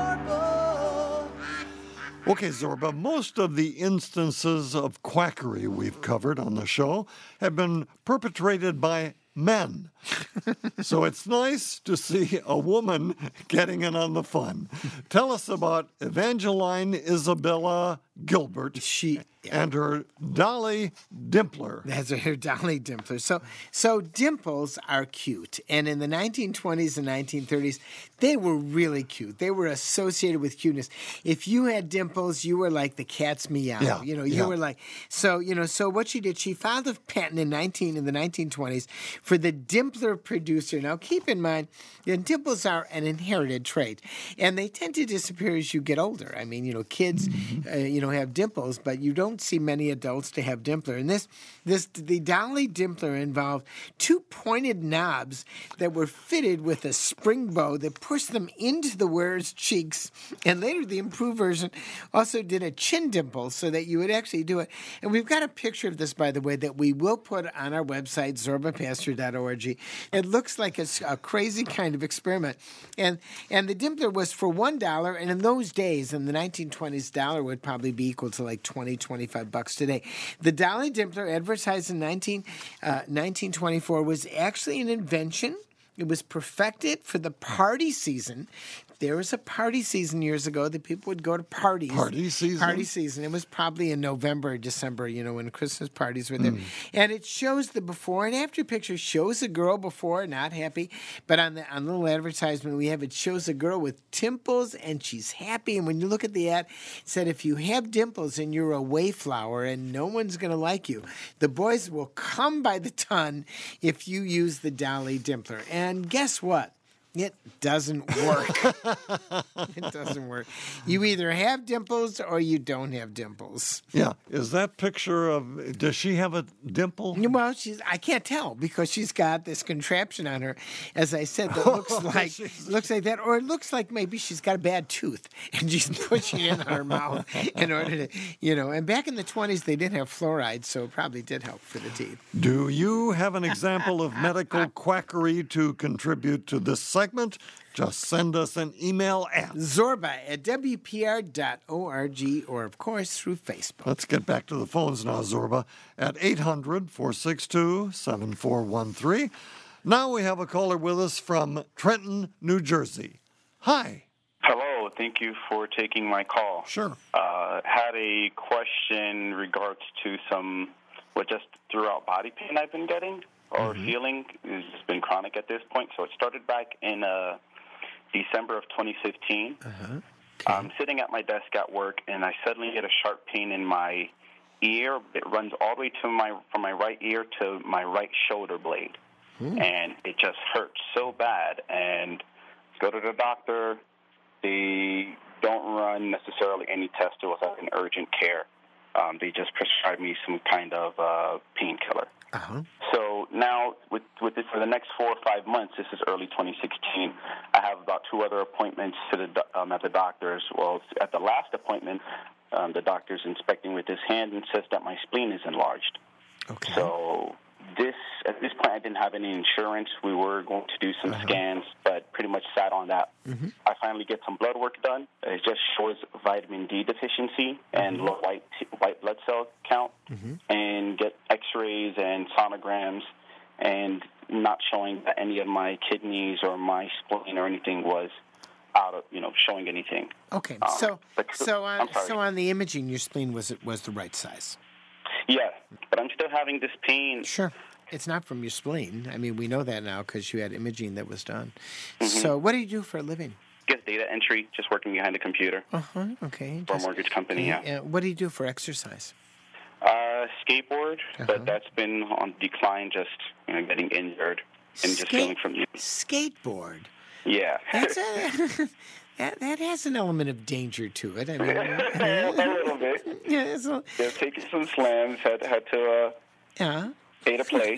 Zorba. Okay, Zorba, most of the instances of quackery we've covered on the show have been perpetrated by men. So it's nice to see a woman getting in on the fun. Tell us about Evangeline Isabella Gilbert She and her Dolly Dimpler. That's her Dolly Dimpler. So, so dimples are cute, and in the nineteen twenties and nineteen thirties, they were really cute. They were associated with cuteness. If you had dimples, you were like the cat's meow. Yeah, you know, you yeah. were like so. You know, so what she did, she filed a patent in nineteen in the nineteen twenties for the Dimpler producer. Now, keep in mind, the dimples are an inherited trait, and they tend to disappear as you get older. I mean, you know, kids, Mm-hmm. uh, you know, have dimples, but you don't see many adults to have Dimpler. And this, this, the Dolly Dimpler involved two pointed knobs that were fitted with a spring bow that pushed them into the wearer's cheeks. And later, the improved version also did a chin dimple so that you would actually do it. And we've got a picture of this, by the way, that we will put on our website, zorba pastor dot org. It looks like a, a crazy kind of experiment. And and the Dimpler was for one dollar, and in those days, in the nineteen twenties, dollar would probably be equal to like twenty, twenty-five twenty-five bucks today. The Dolly Dimpler, advertised in nineteen, uh, nineteen twenty-four, was actually an invention. It was perfected for the party season. There was a party season years ago that people would go to parties. Party season? Party season. It was probably in November or December, you know, when Christmas parties were there. Mm. And it shows the before and after picture. Shows a girl before, not happy. But on the on the little advertisement we have, it shows a girl with dimples and she's happy. And when you look at the ad, it said, if you have dimples and you're a wayflower and no one's going to like you, the boys will come by the ton if you use the Dolly Dimpler. And guess what? It doesn't work. It doesn't work. You either have dimples or you don't have dimples. Yeah. Is that picture of, does she have a dimple? Well, she's, I can't tell because she's got this contraption on her, as I said, that looks like looks like that. Or it looks like maybe she's got a bad tooth and she's pushing it in on her mouth in order to, you know. And back in the twenties, they didn't have fluoride, so it probably did help for the teeth. Do you have an example of medical quackery to contribute to this segment? Just send us an email at Zorba at W P R dot org or, of course, through Facebook. Let's get back to the phones now, Zorba, at eight hundred, four six two, seven four one three. Now we have a caller with us from Trenton, New Jersey. Hi. Hello. Thank you for taking my call. Sure. Uh, had a question in regards to some, well, just throughout body pain I've been getting or mm-hmm. feeling. It's been chronic at this point. So it started back in uh, December of twenty fifteen. Uh-huh. Okay. I'm sitting at my desk at work, and I suddenly get a sharp pain in my ear. It runs all the way to my from my right ear to my right shoulder blade, mm. and it just hurts so bad. And go to the doctor. They don't run necessarily any tests without an urgent care. Um, they just prescribe me some kind of uh, painkiller. Uh-huh. So now, with with this, for the next four or five months, this is early twenty sixteen, I have about two other appointments to the, um, at the doctor's. Well, at the last appointment, um, the doctor's inspecting with his hand and says that my spleen is enlarged. Okay. So this at this point, I didn't have any insurance. We were going to do some uh-huh. scans, but pretty much sat on that. Mm-hmm. I finally get some blood work done. It just shows vitamin D deficiency and mm-hmm. low white white blood cell count, mm-hmm. and get X-rays and sonograms, and not showing that any of my kidneys or my spleen or anything was out of, you know, showing anything. Okay, Um, so but- so on I'm sorry. so on the imaging, your spleen was was the right size. Yeah, but I'm still having this pain. Sure. It's not from your spleen. I mean, we know that now because you had imaging that was done. Mm-hmm. So what do you do for a living? Just data entry, just working behind a computer Uh-huh, okay. for a Just- mortgage company, yeah. Uh, what do you do for exercise? Uh, skateboard, Uh-huh. but that's been on decline, just, you know, getting injured and just Skate- feeling from you. Skateboard. Yeah. That's a, that, that has an element of danger to it. I mean, a little bit. yeah, it's a, Yeah, taking some slams, had, had to uh, yeah. pay to play.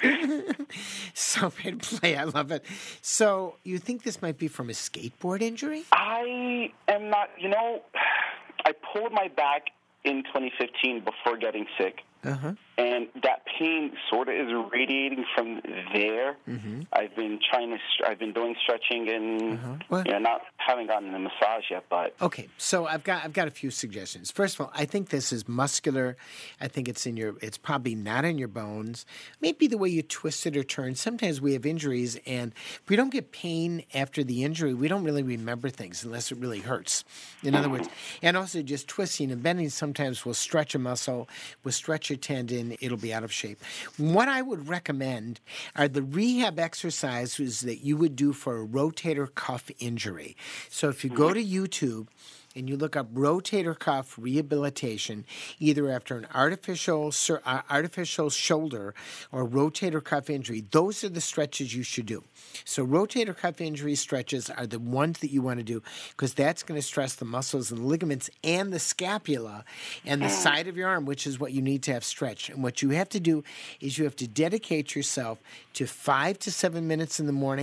So pay to play. I love it. So you think this might be from a skateboard injury? I am not, you know, I pulled my back in twenty fifteen before getting sick. Uh-huh. And that pain sort of is radiating from there. Mm-hmm. I've been trying to, str- I've been doing stretching and, Uh-huh. Well- you know, not haven't gotten a massage yet, but. Okay, so I've got I've got a few suggestions. First of all, I think this is muscular. I think it's in your it's probably not in your bones. Maybe the way you twist it or turn. Sometimes we have injuries, and if we don't get pain after the injury, we don't really remember things unless it really hurts. In other words, and also just twisting and bending sometimes will stretch a muscle, will stretch your tendon. It'll be out of shape. What I would recommend are the rehab exercises that you would do for a rotator cuff injury. So if you go to YouTube and you look up rotator cuff rehabilitation, either after an artificial sur- uh, artificial shoulder or rotator cuff injury, those are the stretches you should do. So rotator cuff injury stretches are the ones that you want to do because that's going to stress the muscles and the ligaments and the scapula and the side of your arm, which is what you need to have stretched. And what you have to do is you have to dedicate yourself to five to seven minutes in the morning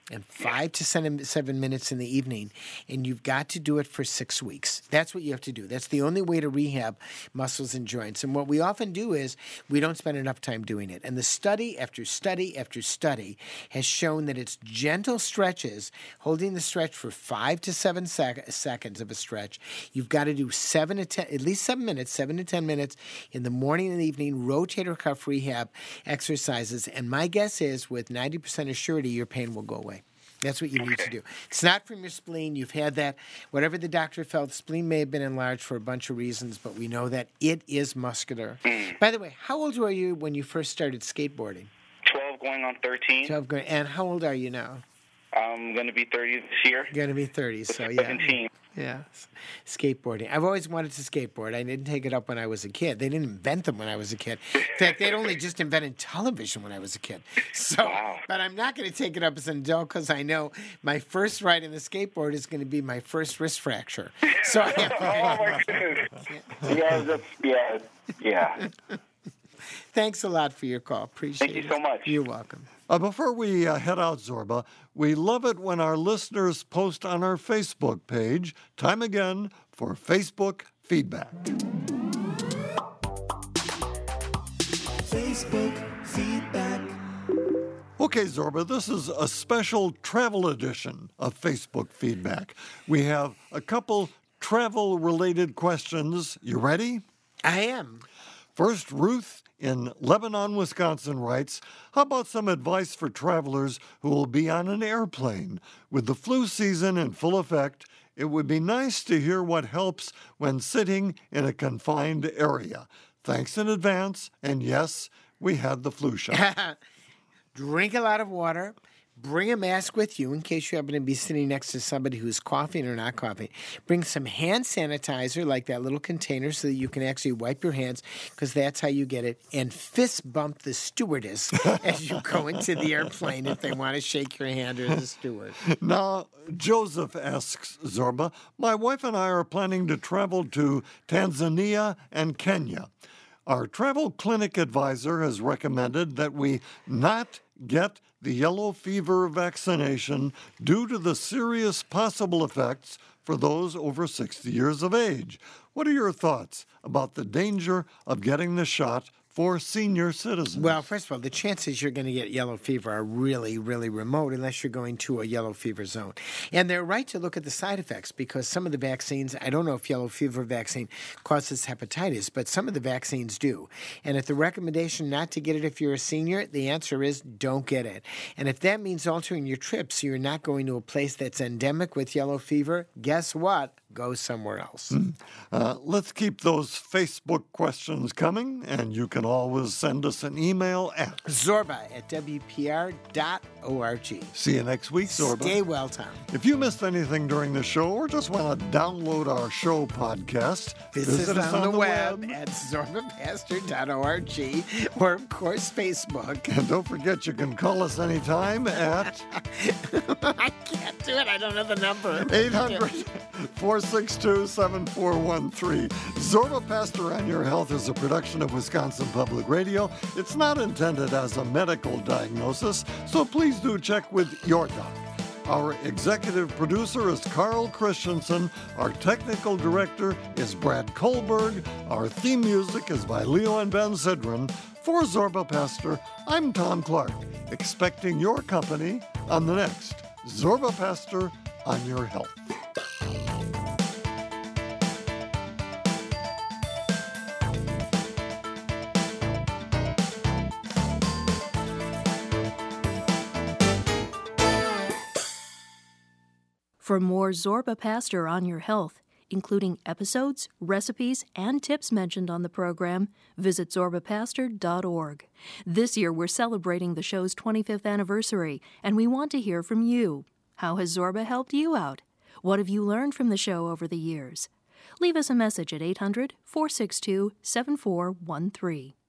and five to seven, seven minutes in the evening, and you've got to do it for six weeks. That's what you have to do. That's the only way to rehab muscles and joints. And what we often do is we don't spend enough time doing it. And the study after study after study has shown that it's gentle stretches, holding the stretch for five to seven sec- seconds of a stretch. You've got to do seven to ten, at least seven minutes, seven to ten minutes in the morning and the evening, rotator cuff rehab exercises. And my guess is with ninety percent of surety, your pain will go away. That's what you need Okay. to do. It's not from your spleen. You've had that. Whatever the doctor felt, the spleen may have been enlarged for a bunch of reasons, but we know that it is muscular. By the way, how old were you when you first started skateboarding? twelve going on thirteen. twelve, go- and how old are you now? I'm going to be thirty this year. You're going to be thirty, so yeah. seventeen. Yeah, s- skateboarding. I've always wanted to skateboard. I didn't take it up when I was a kid. They didn't invent them when I was a kid. In fact, they'd only just invented television when I was a kid. So, Wow. but I'm not going to take it up as an adult because I know my first ride in the skateboard is going to be my first wrist fracture. So I have Oh, my goodness. Yeah, that's, yeah, yeah. Thanks a lot for your call. Appreciate it. Thank you so much. You're welcome. Uh, before we uh, head out, Zorba, we love it when our listeners post on our Facebook page. Time again for Facebook feedback. Facebook feedback. Okay, Zorba, this is a special travel edition of Facebook feedback. We have a couple travel-related questions. You ready? I am. First, Ruth in Lebanon, Wisconsin writes, how about some advice for travelers who will be on an airplane? With the flu season in full effect, it would be nice to hear what helps when sitting in a confined area. Thanks in advance, and yes, we had the flu shot. Drink a lot of water. Bring a mask with you in case you happen to be sitting next to somebody who's coughing or not coughing. Bring some hand sanitizer, like that little container, so that you can actually wipe your hands, because that's how you get it. And fist bump the stewardess as you go into the airplane if they want to shake your hand, or the steward. Now, Joseph asks Zorba, my wife and I are planning to travel to Tanzania and Kenya. Our travel clinic advisor has recommended that we not get the yellow fever vaccination due to the serious possible effects for those over sixty years of age. What are your thoughts about the danger of getting the shot for senior citizens? Well, first of all, the chances you're going to get yellow fever are really, really remote unless you're going to a yellow fever zone. And they're right to look at the side effects, because some of the vaccines, I don't know if yellow fever vaccine causes hepatitis, but some of the vaccines do. And if the recommendation not to get it if you're a senior, the answer is don't get it. And if that means altering your trip so you're not going to a place that's endemic with yellow fever, guess what? Go somewhere else. Mm. Uh, let's keep those Facebook questions coming, and you can always send us an email at Zorba at W P R dot org. See you next week, Zorba. Stay well, Tom. If you missed anything during the show or just want to download our show podcast, Visit us on, the, web, at zorba pastor dot org, or, of course, Facebook. And don't forget, you can call us anytime at I can't do it. I don't know the number. eight hundred, four six two, seven four one three. Zorba Pastor on Your Health is a production of Wisconsin Public Radio. It's not intended as a medical diagnosis, so please do check with your doc. Our executive producer is Carl Christensen. Our technical director is Brad Kohlberg. Our theme music is by Leo and Ben Sidran. For Zorba Pastor, I'm Tom Clark, expecting your company on the next Zorba Pastor on Your Health. For more Zorba Pastor on Your Health, including episodes, recipes, and tips mentioned on the program, visit zorba pastor dot org. This year, we're celebrating the show's twenty-fifth anniversary, and we want to hear from you. How has Zorba helped you out? What have you learned from the show over the years? Leave us a message at eight hundred, four six two, seven four one three.